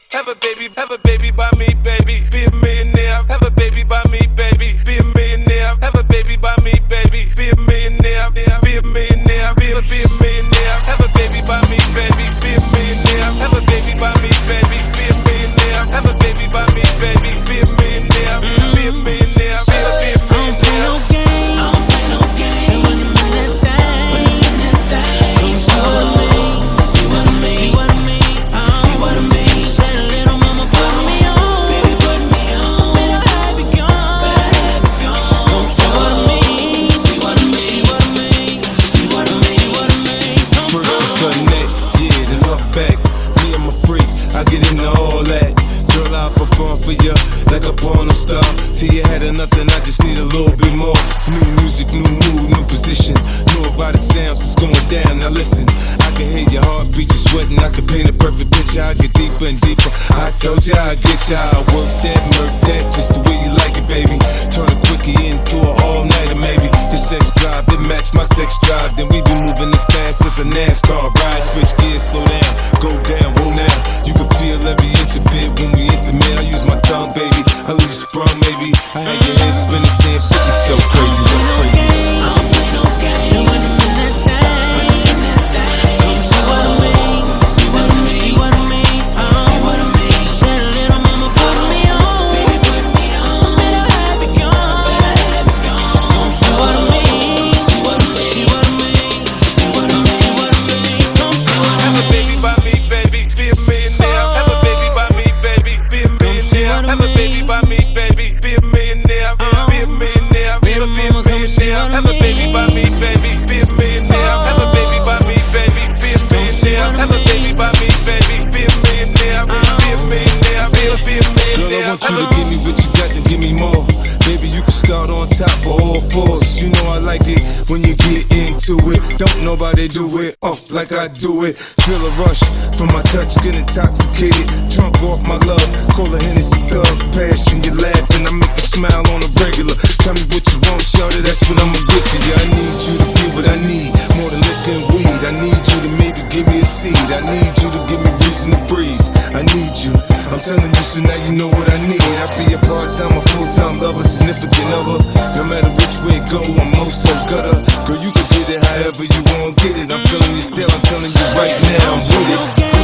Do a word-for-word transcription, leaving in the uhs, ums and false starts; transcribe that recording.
Have a baby, have a baby by me, baby. Be a millionaire. Have a baby by me, baby. Be a millionaire. Have a baby by me, baby. Be a millionaire. Be a millionaire. Be a be a millionaire. Have a baby by me, baby. Be a millionaire. Have a baby by me, baby. Be a millionaire. Have a baby by me, baby. Be a millionaire. Be a millionaire. Be a be a millionaire. I get into all that. Girl, I'll perform for you like a porn star. Till you had enough, then I just need a little bit more. New music, new mood, new position. New erotic sounds, it's going down. Now listen, I can hear your heartbeat, you're sweating. I can paint a perfect picture. I get deeper and deeper. I told you I'd get you. I work that, murk that, just the way you like it, baby. Turn a quickie into an all-nighter, maybe. Your sex drive, it match my sex drive. Then we be moving as fast as a NASCAR ride. Switch gears, slow down, go down, whoa now. You can feel every inch of it when we intimate. I use my tongue, baby. I leave you sprung, maybe. I had your head spinning, saying fifty, so crazy, so crazy. I don't play no games. See what I mean, that thing. Come see what I mean. See what I mean. See what I mean. See what I mean. Said little mama put me on. Baby put me on. Better have it gone. Better have it gone. Come see what I mean. See what I mean. See what I mean. See what I mean. See what I mean. Come see what I mean. Have a baby by me, baby. Be a millionaire. Have a baby by me, baby. Be a millionaire. Have a baby by me, baby. Be a millionaire. Be a millionaire. Be a be a millionaire. Have a baby by me, baby. Be a millionaire. Have a baby by me, baby. Be a millionaire. Have a baby by me, baby. Be a millionaire. Be a millionaire. Be a be a millionaire. Girl, I want you to give me what you got, then give me more. Baby, you can start on top of all fours. You know I like it when you get into it. Don't nobody do it, oh, like I do it. Feel a rush from my touch, get intoxicated. Drunk off my love, call a Hennessy thug. Passion, you laughing, I make you smile on a regular. Tell me what you want, shawty, that's what I'ma get for you. I need you to give what I need, more than liquor and weed. I need you to maybe give me a seed. I need you to give me reason to breathe. I need you, I'm telling you, so now you know what I need. I be a part-time or full-time lover, significant other. No matter which way it go, I'm most so gutter. Girl, you can get it however you want, get it. I'm feeling you still, I'm telling you right now, I'm with it.